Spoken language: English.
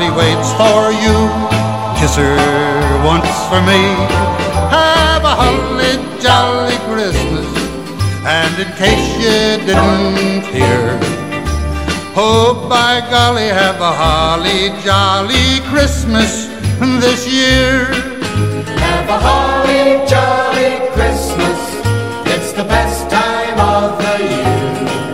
Everybody waits for you. Kiss her once for me. Have a holly jolly Christmas. And in case you didn't hear, oh, by golly, have a holly jolly Christmas this year. Have a holly jolly Christmas. It's the best